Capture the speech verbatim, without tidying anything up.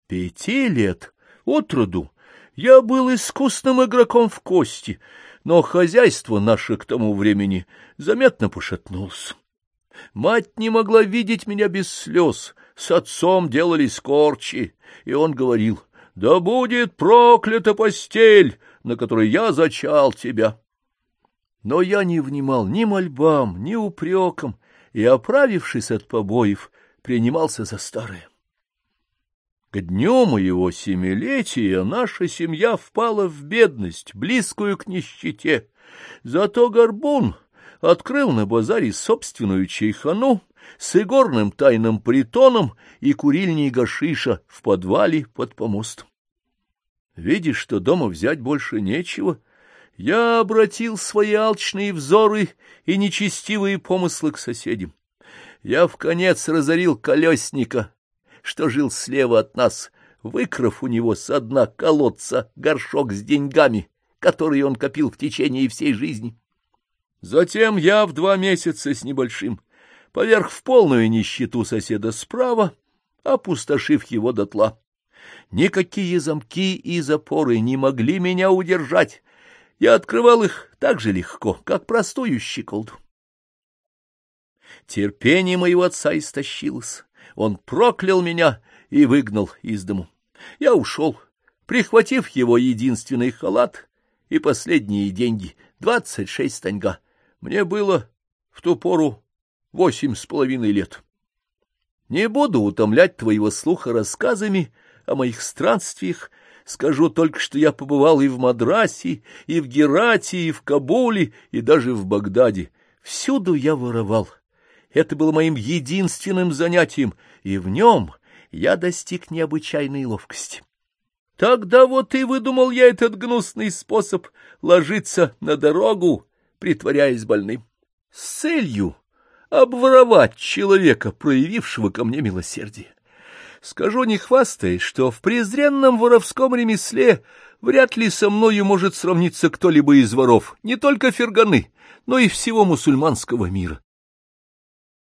Пяти лет от роду я был искусным игроком в кости, но хозяйство наше к тому времени заметно пошатнулось. Мать не могла видеть меня без слез, с отцом делались корчи, и он говорил: «Да будет проклята постель, на которой я зачал тебя». Но я не внимал ни мольбам, ни упрекам, и, оправившись от побоев, принимался за старое. К дню моего семилетия наша семья впала в бедность, близкую к нищете. Зато Горбун открыл на базаре собственную чайхану с игорным тайным притоном и курильней гашиша в подвале под помостом. Видя, что дома взять больше нечего, я обратил свои алчные взоры и нечестивые помыслы к соседям. Я вконец разорил колесника, что жил слева от нас, выкрав у него со дна колодца горшок с деньгами, которые он копил в течение всей жизни. Затем я в два месяца с небольшим поверг в полную нищету соседа справа, опустошив его дотла. Никакие замки и запоры не могли меня удержать. Я открывал их так же легко, как простую щеколду. Терпение моего отца истощилось. Он проклял меня и выгнал из дому. Я ушел, прихватив его единственный халат и последние деньги — двадцать шесть таньга. Мне было в ту пору восемь с половиной лет. Не буду утомлять твоего слуха рассказами о моих странствиях, скажу только, что я побывал и в Мадрасе, и в Герате, и в Кабуле, и даже в Багдаде. Всюду я воровал. Это было моим единственным занятием, и в нем я достиг необычайной ловкости. Тогда вот и выдумал я этот гнусный способ ложиться на дорогу, притворяясь больным, с целью обворовать человека, проявившего ко мне милосердие. Скажу, не хвастаясь, что в презренном воровском ремесле вряд ли со мною может сравниться кто-либо из воров, не только Ферганы, но и всего мусульманского мира.